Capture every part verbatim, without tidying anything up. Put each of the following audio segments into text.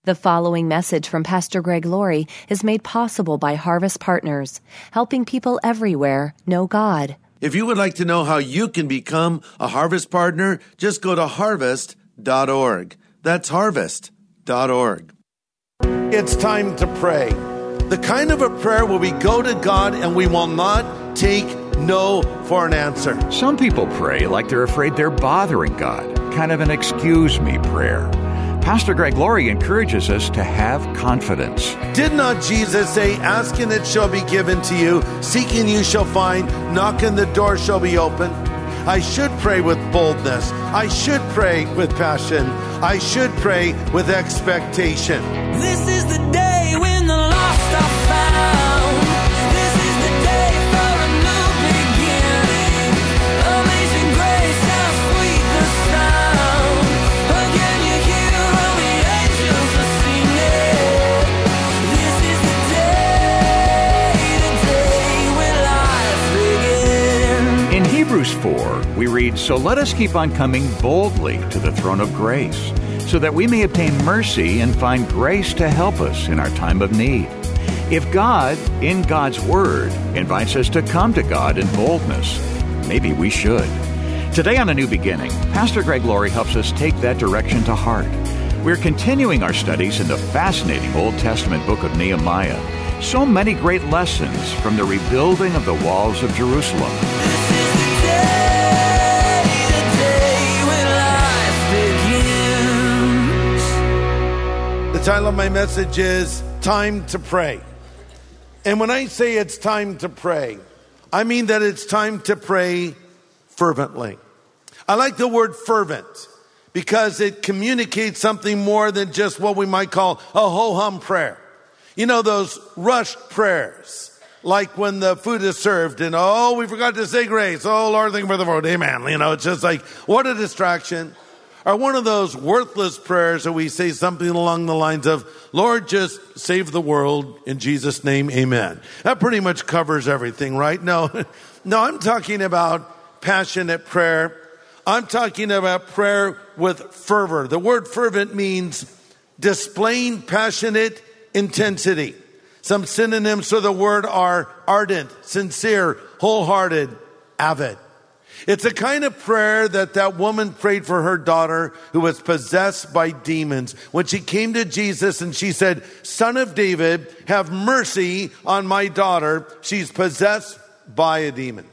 The following message from Pastor Greg Laurie is made possible by Harvest Partners, helping people everywhere know God. If you would like to know how you can become a Harvest Partner, just go to harvest dot org. That's harvest dot org. It's time to pray. The kind of a prayer where we go to God and we will not take no for an answer. Some people pray like they're afraid they're bothering God, kind of an excuse me prayer. Pastor Greg Laurie encourages us to have confidence. Did not Jesus say, ask and it shall be given to you, seek and you shall find, knock and the door shall be open? I should pray with boldness. I should pray with passion. I should pray with expectation. This is the day when the lost are found. This is the day for a new beginning. Amazing grace, how sweet the sound. Again you hear all the angels are singing. This is the day, the day when life begins. In Hebrews four, we read, "So let us keep on coming boldly to the throne of grace, so that we may obtain mercy and find grace to help us in our time of need." If God, in God's Word, invites us to come to God in boldness, maybe we should. Today on A New Beginning, Pastor Greg Laurie helps us take that direction to heart. We're continuing our studies in the fascinating Old Testament book of Nehemiah. So many great lessons from the rebuilding of the walls of Jerusalem. This is the day, the day when life begins. The title of my message is Time to Pray. And when I say it's time to pray, I mean that it's time to pray fervently. I like the word fervent because it communicates something more than just what we might call a ho-hum prayer. You know, those rushed prayers, like when the food is served and, oh, we forgot to say grace. Oh, Lord, thank you for the food. Amen. You know, it's just like, what a distraction. Or one of those worthless prayers that we say something along the lines of, Lord, just save the world in Jesus' name, amen. That pretty much covers everything, right? No, no, I'm talking about passionate prayer. I'm talking about prayer with fervor. The word fervent means displaying passionate intensity. Some synonyms for the word are ardent, sincere, wholehearted, avid. It's a kind of prayer that that woman prayed for her daughter who was possessed by demons. When she came to Jesus and she said, Son of David, have mercy on my daughter. She's possessed by a demon.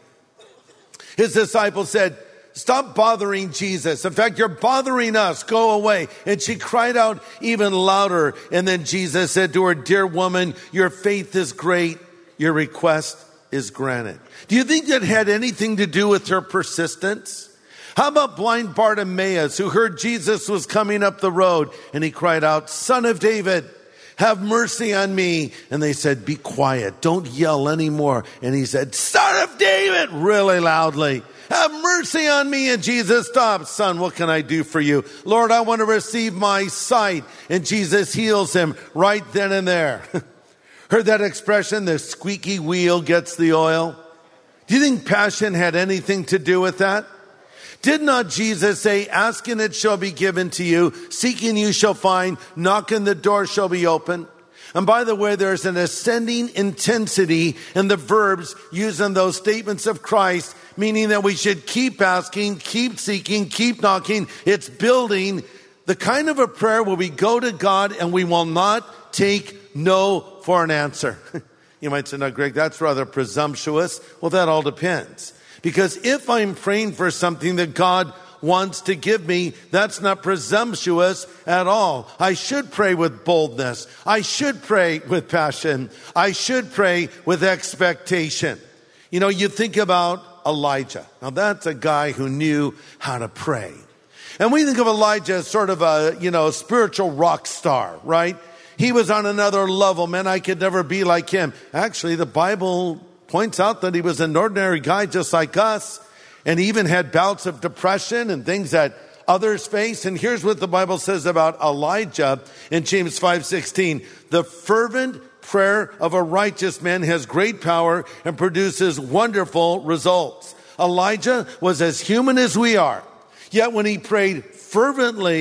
His disciples said, stop bothering Jesus. In fact, you're bothering us. Go away. And she cried out even louder. And then Jesus said to her, dear woman, your faith is great. Your request is granted. Do you think that had anything to do with her persistence? How about blind Bartimaeus, who heard Jesus was coming up the road and he cried out, Son of David, have mercy on me. And they said, be quiet. Don't yell anymore. And he said, Son of David, really loudly. Have mercy on me. And Jesus stopped. Son, what can I do for you? Lord, I want to receive my sight. And Jesus heals him right then and there. Heard that expression, the squeaky wheel gets the oil? Do you think passion had anything to do with that? Did not Jesus say, ask and it shall be given to you, seek and you shall find, knock and the door shall be open? And by the way, there's an ascending intensity in the verbs used in those statements of Christ, meaning that we should keep asking, keep seeking, keep knocking. It's building the kind of a prayer where we go to God and we will not take no for an answer. You might say, no, Greg, that's rather presumptuous. Well, that all depends. Because if I'm praying for something that God wants to give me, that's not presumptuous at all. I should pray with boldness. I should pray with passion. I should pray with expectation. You know, you think about Elijah. Now, that's a guy who knew how to pray. And we think of Elijah as sort of a, you know, spiritual rock star, right? He was on another level. Man, I could never be like him. Actually, the Bible points out that he was an ordinary guy just like us. And he even had bouts of depression and things that others face. And here's what the Bible says about Elijah in James five sixteen. The fervent prayer of a righteous man has great power and produces wonderful results. Elijah was as human as we are. Yet when he prayed fervently,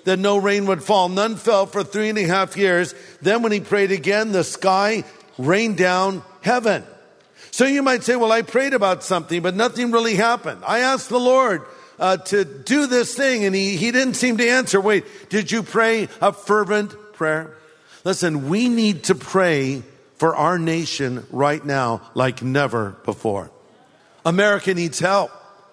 that no rain would fall. None fell for three and a half years. Then when he prayed again, the sky rained down heaven. So you might say, well, I prayed about something, but nothing really happened. I asked the Lord uh, to do this thing, and he, he didn't seem to answer. Wait, did you pray a fervent prayer? Listen, we need to pray for our nation right now like never before. America needs help.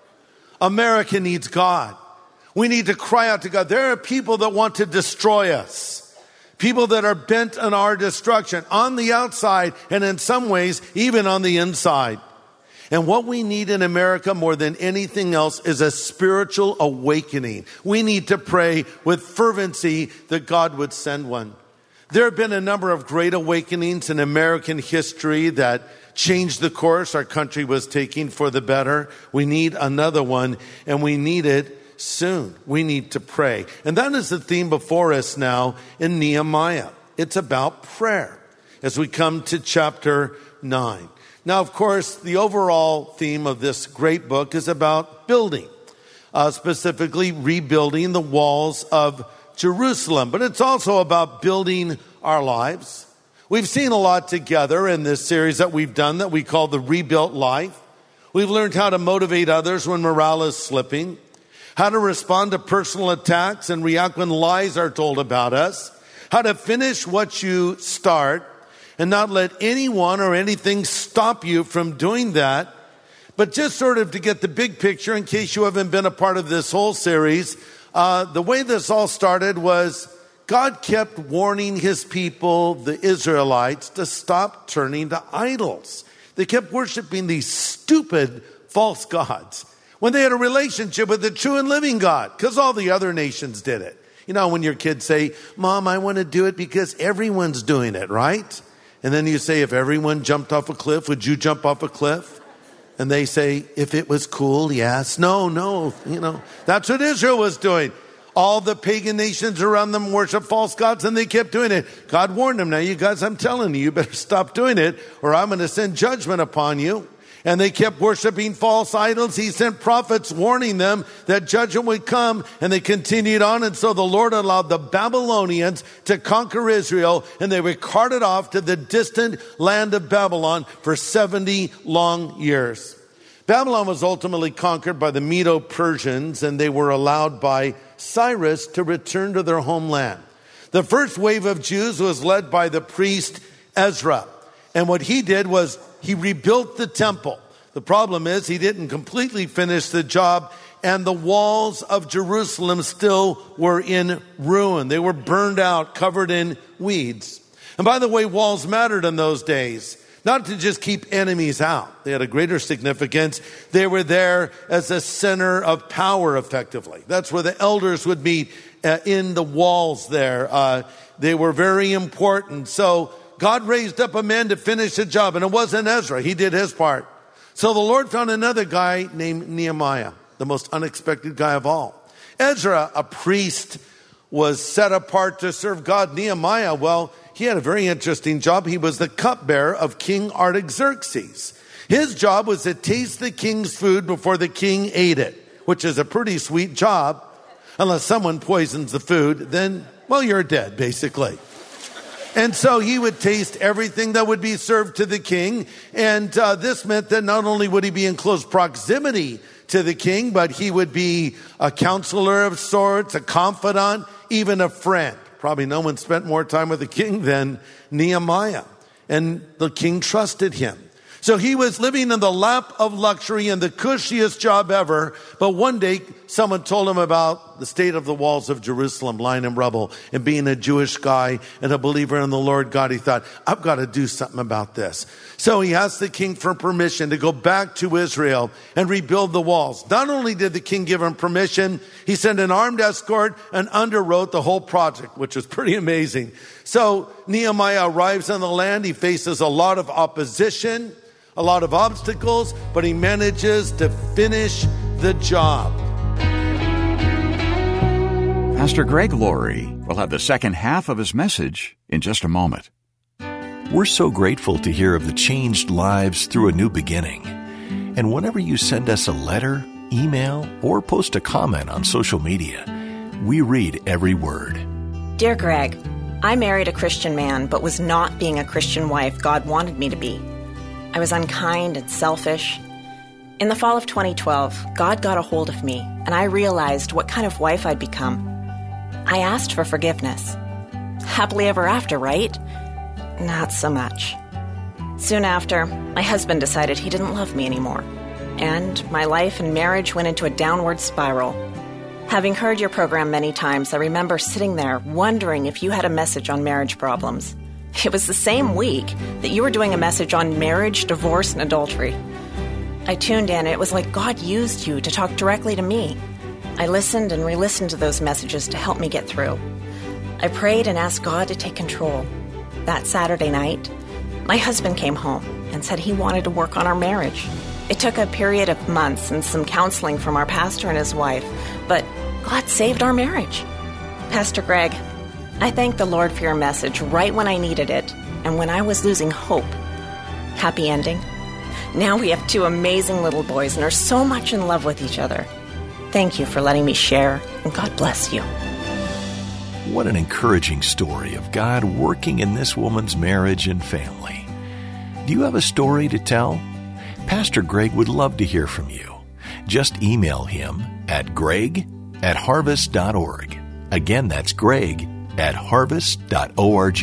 America needs God. We need to cry out to God. There are people that want to destroy us. People that are bent on our destruction on the outside and in some ways even on the inside. And what we need in America more than anything else is a spiritual awakening. We need to pray with fervency that God would send one. There have been a number of great awakenings in American history that changed the course our country was taking for the better. We need another one, and we need it soon. We need to pray. And that is the theme before us now in Nehemiah. It's about prayer as we come to chapter nine. Now, of course, the overall theme of this great book is about building, uh, specifically rebuilding the walls of Jerusalem. But it's also about building our lives. We've seen a lot together in this series that we've done that we call the Rebuilt Life. We've learned how to motivate others when morale is slipping, how to respond to personal attacks and react when lies are told about us, how to finish what you start and not let anyone or anything stop you from doing that. But just sort of to get the big picture, in case you haven't been a part of this whole series, uh, the way this all started was God kept warning his people, the Israelites, to stop turning to idols. They kept worshiping these stupid false gods when they had a relationship with the true and living God, because all the other nations did it. You know, when your kids say, Mom, I want to do it because everyone's doing it, right? And then you say, if everyone jumped off a cliff, would you jump off a cliff? And they say, if it was cool, yes. No, no, you know, that's what Israel was doing. All the pagan nations around them worship false gods, and they kept doing it. God warned them, now you guys, I'm telling you, you better stop doing it, or I'm going to send judgment upon you. And they kept worshiping false idols. He sent prophets warning them that judgment would come, and they continued on. And so the Lord allowed the Babylonians to conquer Israel, and they were carted off to the distant land of Babylon for seventy long years. Babylon was ultimately conquered by the Medo-Persians, and they were allowed by Cyrus to return to their homeland. The first wave of Jews was led by the priest Ezra. And what he did was he rebuilt the temple. The problem is he didn't completely finish the job, and the walls of Jerusalem still were in ruin. They were burned out, covered in weeds. And by the way, walls mattered in those days. Not to just keep enemies out. They had a greater significance. They were there as a center of power, effectively. That's where the elders would meet uh, in the walls there. Uh, they were very important. So God raised up a man to finish the job, and it wasn't Ezra. He did his part. So the Lord found another guy named Nehemiah, the most unexpected guy of all. Ezra, a priest, was set apart to serve God. Nehemiah, well, he had a very interesting job. He was the cupbearer of King Artaxerxes. His job was to taste the king's food before the king ate it, which is a pretty sweet job. Unless someone poisons the food, then, well, you're dead, basically. And so he would taste everything that would be served to the king. And uh, this meant that not only would he be in close proximity to the king, but he would be a counselor of sorts, a confidant, even a friend. Probably no one spent more time with the king than Nehemiah. And the king trusted him. So he was living in the lap of luxury and the cushiest job ever. But one day, someone told him about the state of the walls of Jerusalem lying in rubble. And being a Jewish guy and a believer in the Lord God, he thought, I've got to do something about this. So he asked the king for permission to go back to Israel and rebuild the walls. Not only did the king give him permission, he sent an armed escort and underwrote the whole project, which was pretty amazing. So Nehemiah arrives on the land. He faces a lot of opposition, a lot of obstacles, but he manages to finish the job. Pastor Greg Laurie will have the second half of his message in just a moment. We're so grateful to hear of the changed lives through a new beginning. And whenever you send us a letter, email, or post a comment on social media, We read every word. Dear Greg, I married a Christian man, but was not being a Christian wife God wanted me to be. I was unkind and selfish. In the fall of twenty twelve, God got a hold of me, and I realized what kind of wife I'd become. I asked for forgiveness. Happily ever after, right? Not so much. Soon after, my husband decided he didn't love me anymore, and my life and marriage went into a downward spiral. Having heard your program many times, I remember sitting there wondering if you had a message on marriage problems. It was the same week that you were doing a message on marriage, divorce, and adultery. I tuned in, and it was like God used you to talk directly to me. I listened and re-listened to those messages to help me get through. I prayed and asked God to take control. That Saturday night, my husband came home and said he wanted to work on our marriage. It took a period of months and some counseling from our pastor and his wife, but God saved our marriage. Pastor Greg, I thank the Lord for your message right when I needed it and when I was losing hope. Happy ending. Now we have two amazing little boys and are so much in love with each other. Thank you for letting me share, and God bless you. What an encouraging story of God working in this woman's marriage and family. Do you have a story to tell? Pastor Greg would love to hear from you. Just email him at greg at harvest dot org. Again, that's greg at harvest dot org.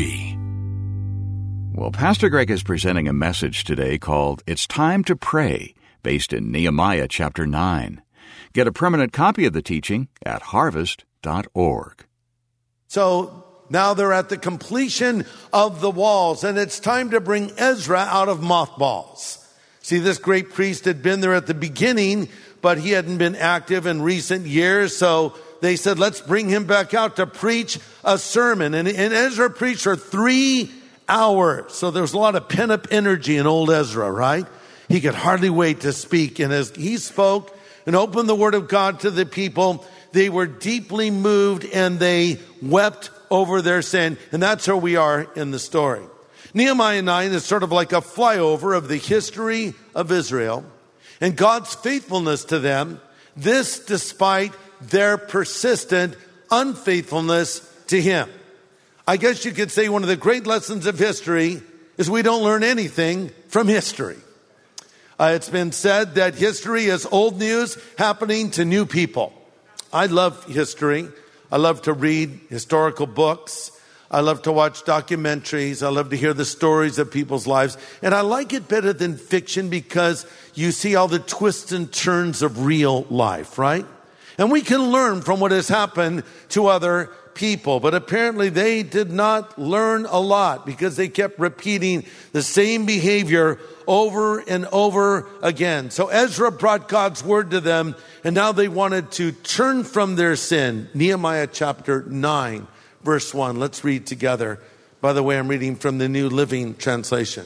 Well, Pastor Greg is presenting a message today called It's Time to Pray, based in Nehemiah chapter nine. Get a permanent copy of the teaching at harvest dot org. So now they're at the completion of the walls, and it's time to bring Ezra out of mothballs. See, this great priest had been there at the beginning, but he hadn't been active in recent years, so they said, let's bring him back out to preach a sermon. And, and Ezra preached for three hours. So there was a lot of pent-up energy in old Ezra, right? He could hardly wait to speak. And as he spoke and opened the word of God to the people, they were deeply moved and they wept over their sin. And that's where we are in the story. Nehemiah nine is sort of like a flyover of the history of Israel and God's faithfulness to them. This despite their persistent unfaithfulness to him. I guess you could say one of the great lessons of history is we don't learn anything from history. Uh, it's been said that history is old news happening to new people. I love history. I love to read historical books. I love to watch documentaries. I love to hear the stories of people's lives. And I like it better than fiction because you see all the twists and turns of real life, right? And we can learn from what has happened to other people. But apparently they did not learn a lot because they kept repeating the same behavior over and over again. So Ezra brought God's word to them, and now they wanted to turn from their sin. Nehemiah chapter nine. Verse one, let's read together. By the way, I'm reading from the New Living Translation.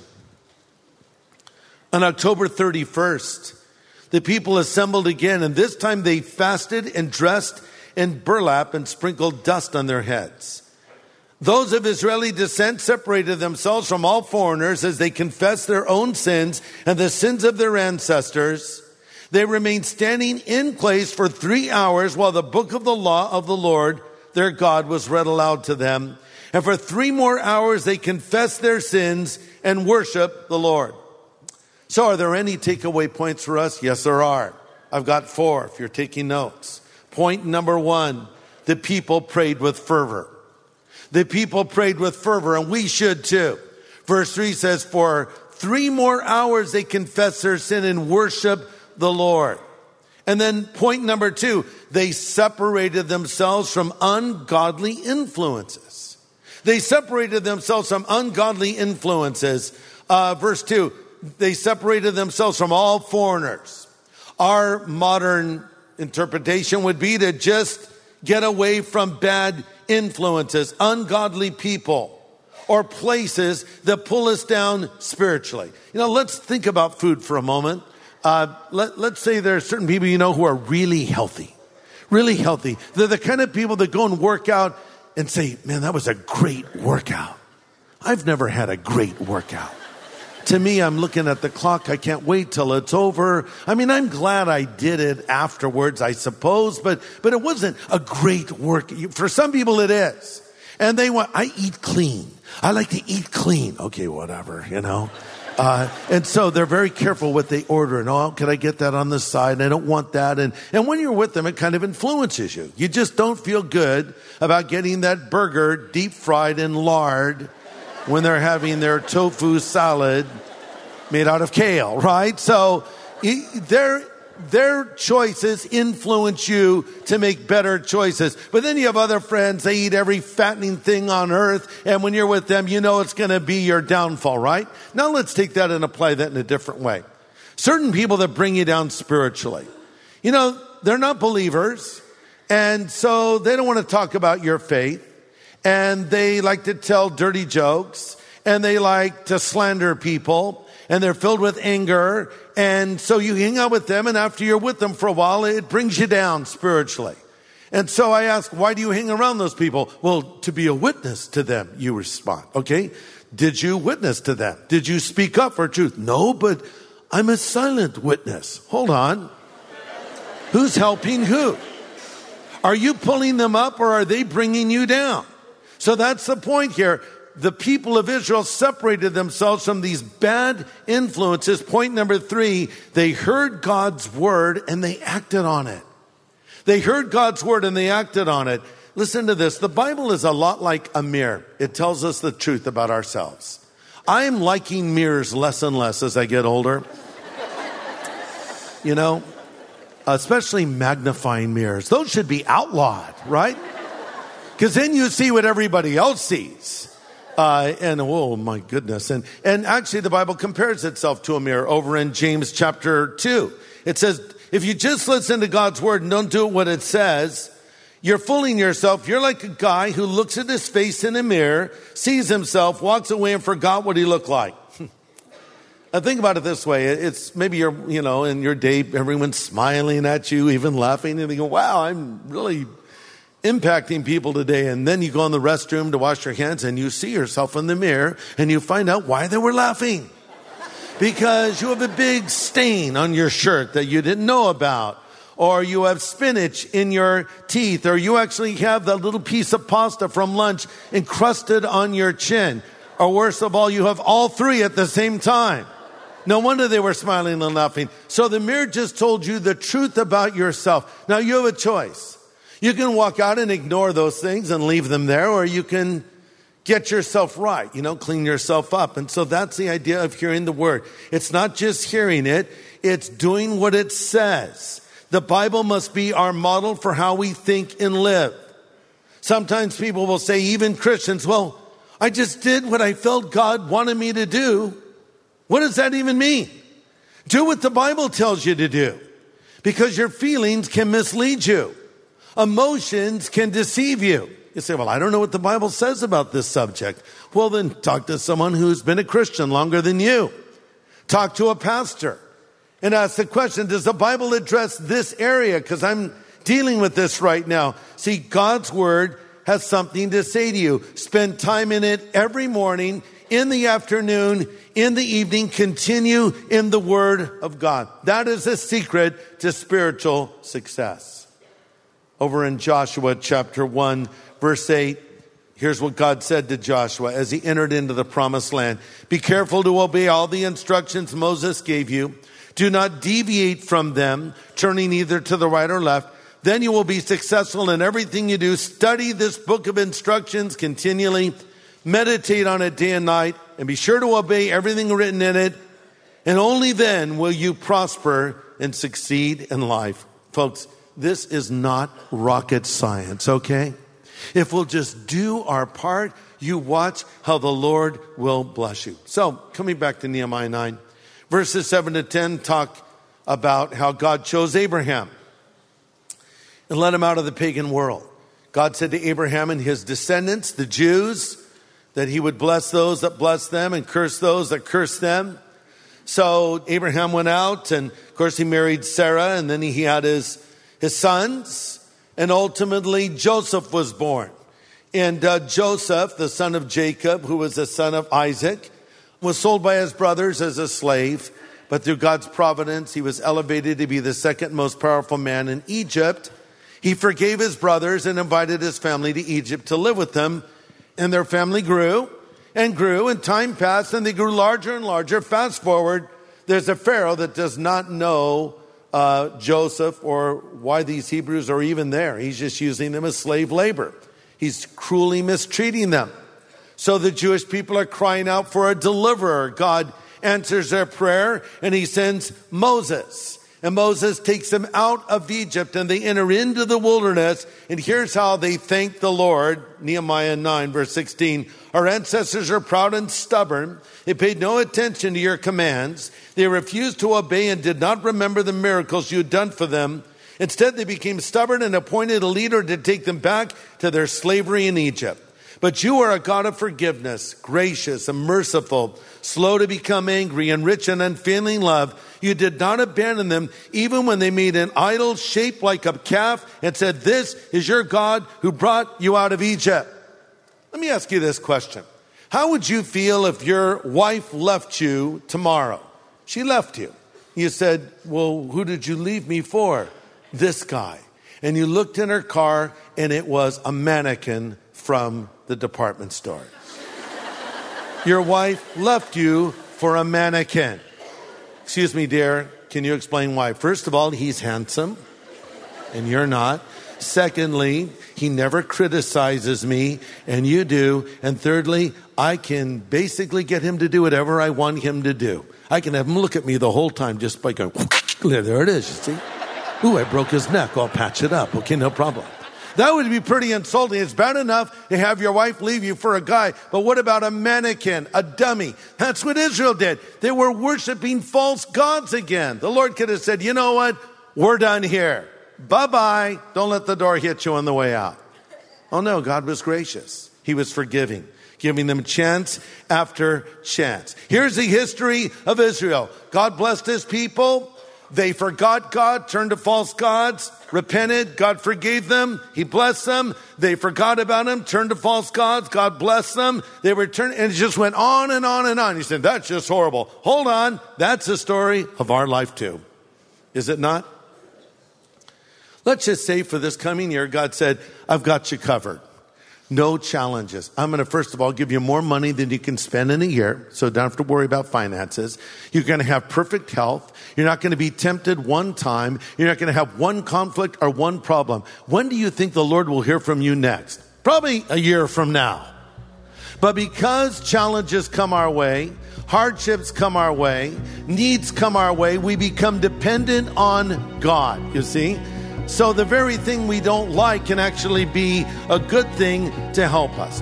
On October thirty-first, the people assembled again, and this time they fasted and dressed in burlap and sprinkled dust on their heads. Those of Israeli descent separated themselves from all foreigners as they confessed their own sins and the sins of their ancestors. They remained standing in place for three hours while the book of the law of the Lord their God was read aloud to them. And for three more hours, they confessed their sins and worshiped the Lord. So are there any takeaway points for us? Yes, there are. I've got four if you're taking notes. Point number one, the people prayed with fervor. The people prayed with fervor, and we should too. Verse three says, for three more hours they confessed their sin and worshiped the Lord. And then point number two, they separated themselves from ungodly influences. They separated themselves from ungodly influences. Uh, verse two, they separated themselves from all foreigners. Our modern interpretation would be to just get away from bad influences, ungodly people, or places that pull us down spiritually. You know, let's think about food for a moment. Uh, let, let's say there are certain people you know who are really healthy, really healthy. They're the kind of people that go and work out and say, man, that was a great workout. I've never had a great workout. To me, I'm looking at the clock. I can't wait till it's over. I mean, I'm glad I did it afterwards, I suppose, but, but it wasn't a great work. For some people it is. And they want, I eat clean. I like to eat clean. Okay, whatever, you know. Uh, and so they're very careful what they order. And, oh, can I get that on the side? I don't want that. And, and when you're with them, it kind of influences you. You just don't feel good about getting that burger deep fried in lard when they're having their tofu salad made out of kale, right? So their, their choices influence you to make better choices. But then you have other friends, they eat every fattening thing on earth, and when you're with them, you know it's going to be your downfall, right? Now let's take that and apply that in a different way. Certain people that bring you down spiritually. You know, they're not believers, and so they don't want to talk about your faith, and they like to tell dirty jokes, and they like to slander people, and they're filled with anger. And so you hang out with them, and after you're with them for a while, it brings you down spiritually. And so I ask, why do you hang around those people? Well, to be a witness to them, you respond. Okay? Did you witness to them? Did you speak up for truth? No, but I'm a silent witness. Hold on. Who's helping who? Are you pulling them up, or are they bringing you down? So that's the point here. The people of Israel separated themselves from these bad influences. Point number three, they heard God's word and they acted on it. They heard God's word and they acted on it. Listen to this. The Bible is a lot like a mirror. It tells us the truth about ourselves. I'm liking mirrors less and less as I get older. You know, especially magnifying mirrors. Those should be outlawed, right? Because then you see what everybody else sees. Uh, and oh my goodness. And, and actually the Bible compares itself to a mirror over in James chapter two. It says, if you just listen to God's word and don't do what it says, you're fooling yourself. You're like a guy who looks at his face in a mirror, sees himself, walks away and forgot what he looked like. Now think about it this way. It's maybe you're, you know, in your day, everyone's smiling at you, even laughing, and you go, wow, I'm really impacting people today. And then you go in the restroom to wash your hands and you see yourself in the mirror and you find out why they were laughing. Because you have a big stain on your shirt that you didn't know about. Or you have spinach in your teeth. Or you actually have that little piece of pasta from lunch encrusted on your chin. Or worst of all, you have all three at the same time. No wonder they were smiling and laughing. So the mirror just told you the truth about yourself. Now you have a choice. You can walk out and ignore those things and leave them there, or you can get yourself right, you know, clean yourself up. And so that's the idea of hearing the word. It's not just hearing it, it's doing what it says. The Bible must be our model for how we think and live. Sometimes people will say, even Christians, well, I just did what I felt God wanted me to do. What does that even mean? Do what the Bible tells you to do, because your feelings can mislead you. Emotions can deceive you. You say, well, I don't know what the Bible says about this subject. Well, then talk to someone who's been a Christian longer than you. Talk to a pastor and ask the question, does the Bible address this area? Because I'm dealing with this right now. See, God's word has something to say to you. Spend time in it every morning, in the afternoon, in the evening. Continue in the word of God. That is the secret to spiritual success. Over in Joshua chapter one, verse eight, here's what God said to Joshua as he entered into the promised land. Be careful to obey all the instructions Moses gave you. Do not deviate from them, turning either to the right or left. Then you will be successful in everything you do. Study this book of instructions continually. Meditate on it day and night, and be sure to obey everything written in it. And only then will you prosper and succeed in life. Folks, this is not rocket science, okay? If we'll just do our part, you watch how the Lord will bless you. So, coming back to Nehemiah nine, verses seven to ten talk about how God chose Abraham and led him out of the pagan world. God said to Abraham and his descendants, the Jews, that he would bless those that bless them and curse those that curse them. So Abraham went out, and of course he married Sarah, and then he had his his sons, and ultimately Joseph was born. And uh, Joseph, the son of Jacob, who was the son of Isaac, was sold by his brothers as a slave, but through God's providence, he was elevated to be the second most powerful man in Egypt. He forgave his brothers and invited his family to Egypt to live with them. And their family grew and grew, and time passed, and they grew larger and larger. Fast forward, there's a Pharaoh that does not know uh, Joseph or why these Hebrews are even there. He's just using them as slave labor. He's cruelly mistreating them. So the Jewish people are crying out for a deliverer. God answers their prayer, and he sends Moses. And Moses takes them out of Egypt, and they enter into the wilderness. And here's how they thank the Lord. Nehemiah nine, verse sixteen. Our ancestors are proud and stubborn. They paid no attention to your commands. They refused to obey and did not remember the miracles you had done for them. Instead, they became stubborn and appointed a leader to take them back to their slavery in Egypt. But you are a God of forgiveness, gracious and merciful, slow to become angry, and rich in unfailing love. You did not abandon them, even when they made an idol shaped like a calf and said, this is your God who brought you out of Egypt. Let me ask you this question. How would you feel if your wife left you tomorrow? She left you. You said, well, who did you leave me for? This guy. And you looked in her car, and it was a mannequin from the department store. Your wife left you for a mannequin. Excuse me, dear, can you explain why? First of all, he's handsome, and you're not. Secondly, he never criticizes me, and you do. And thirdly, I can basically get him to do whatever I want him to do. I can have him look at me the whole time just by going, there it is, you see? Ooh, I broke his neck. I'll patch it up. Okay, no problem. That would be pretty insulting. It's bad enough to have your wife leave you for a guy, but what about a mannequin, a dummy? That's what Israel did. They were worshiping false gods again. The Lord could have said, you know what? We're done here. Bye-bye. Don't let the door hit you on the way out. Oh no, God was gracious. He was forgiving, giving them chance after chance. Here's the history of Israel. God blessed his people. They forgot God, turned to false gods, repented. God forgave them. He blessed them. They forgot about him, turned to false gods. God blessed them. They returned, and it just went on and on and on. He said, that's just horrible. Hold on. That's the story of our life too. Is it not? Let's just say for this coming year, God said, I've got you covered. No challenges. I'm going to, first of all, give you more money than you can spend in a year, so don't have to worry about finances. You're going to have perfect health. You're not going to be tempted one time. You're not going to have one conflict or one problem. When do you think the Lord will hear from you next? Probably a year from now. But because challenges come our way, hardships come our way, needs come our way, we become dependent on God, you see? So the very thing we don't like can actually be a good thing to help us.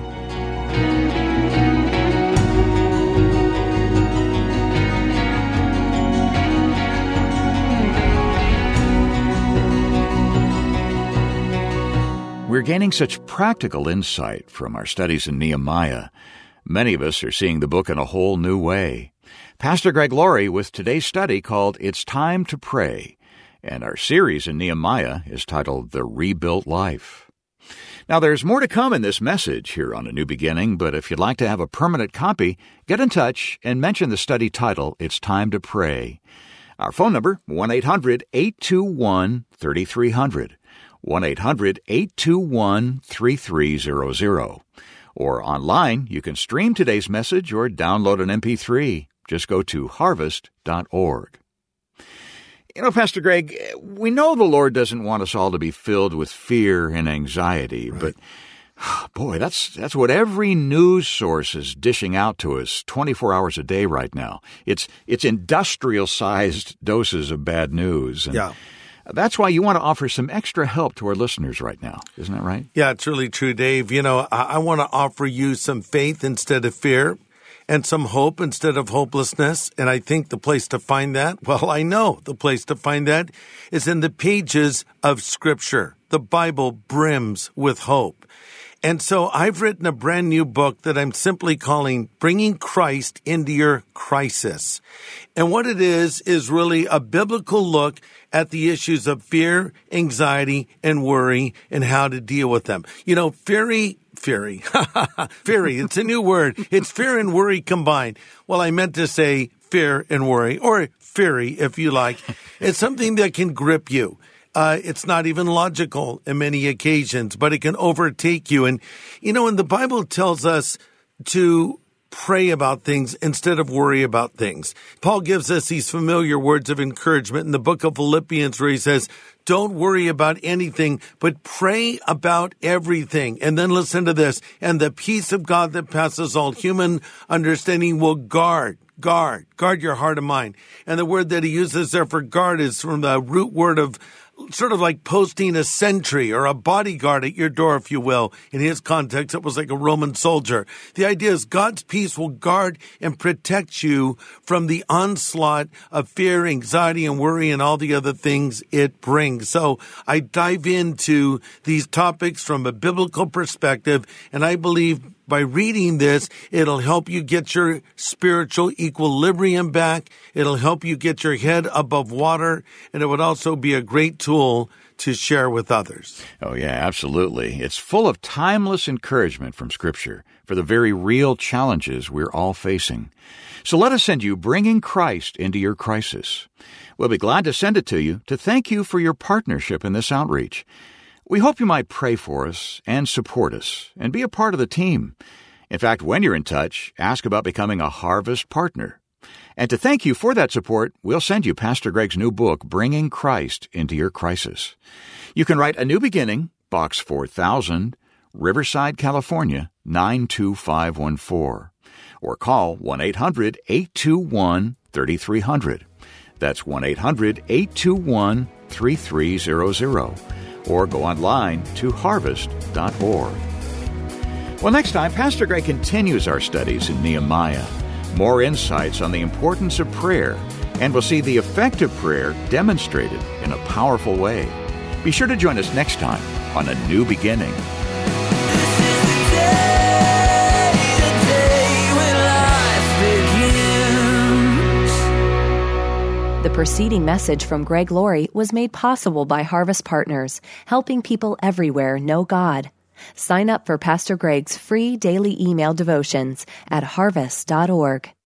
We're gaining such practical insight from our studies in Nehemiah. Many of us are seeing the book in a whole new way. Pastor Greg Laurie with today's study called It's Time to Pray. And our series in Nehemiah is titled The Rebuilt Life. Now, there's more to come in this message here on A New Beginning, but if you'd like to have a permanent copy, get in touch and mention the study title, It's Time to Pray. Our phone number, one eight hundred eight two one three three zero zero, one eight hundred eight two one three three zero zero. Or online, you can stream today's message or download an M P three. Just go to harvest dot org. You know, Pastor Greg, we know the Lord doesn't want us all to be filled with fear and anxiety, right. But boy, that's that's what every news source is dishing out to us twenty-four hours a day right now. It's it's industrial-sized doses of bad news. And yeah. That's why you want to offer some extra help to our listeners right now. Isn't that right? Yeah, it's really true, Dave. You know, I, I want to offer you some faith instead of fear, and some hope instead of hopelessness. And I think the place to find that, well, I know the place to find that is in the pages of Scripture. The Bible brims with hope. And so I've written a brand new book that I'm simply calling Bringing Christ into Your Crisis. And what it is, is really a biblical look at the issues of fear, anxiety, and worry, and how to deal with them. You know, fear, Fury. Fury. It's a new word. It's fear and worry combined. Well, I meant to say fear and worry, or fury, if you like. It's something that can grip you. Uh, it's not even logical in many occasions, but it can overtake you. And, you know, and the Bible tells us to pray about things instead of worry about things. Paul gives us these familiar words of encouragement in the book of Philippians where he says, don't worry about anything, but pray about everything. And then listen to this. And the peace of God that passes all human understanding will guard, guard, guard your heart and mind. And the word that he uses there for guard is from the root word of sort of like posting a sentry or a bodyguard at your door, if you will. In his context, it was like a Roman soldier. The idea is God's peace will guard and protect you from the onslaught of fear, anxiety, and worry and all the other things it brings. So I dive into these topics from a biblical perspective, and I believe by reading this, it'll help you get your spiritual equilibrium back. It'll help you get your head above water, and it would also be a great tool to share with others. Oh, yeah, absolutely. It's full of timeless encouragement from Scripture for the very real challenges we're all facing. So let us send you Bringing Christ into Your Crisis. We'll be glad to send it to you to thank you for your partnership in this outreach. We hope you might pray for us and support us and be a part of the team. In fact, when you're in touch, ask about becoming a Harvest partner. And to thank you for that support, we'll send you Pastor Greg's new book, Bringing Christ into Your Crisis. You can write A New Beginning, Box four thousand, Riverside, California, nine two five one four. Or call one eight hundred eight two one three three zero zero. That's one eight hundred eight two one three three zero zero. Or go online to harvest dot org. Well, next time, Pastor Greg continues our studies in Nehemiah. More insights on the importance of prayer, and we'll see the effect of prayer demonstrated in a powerful way. Be sure to join us next time on A New Beginning. The preceding message from Greg Laurie was made possible by Harvest Partners, helping people everywhere know God. Sign up for Pastor Greg's free daily email devotions at harvest dot org.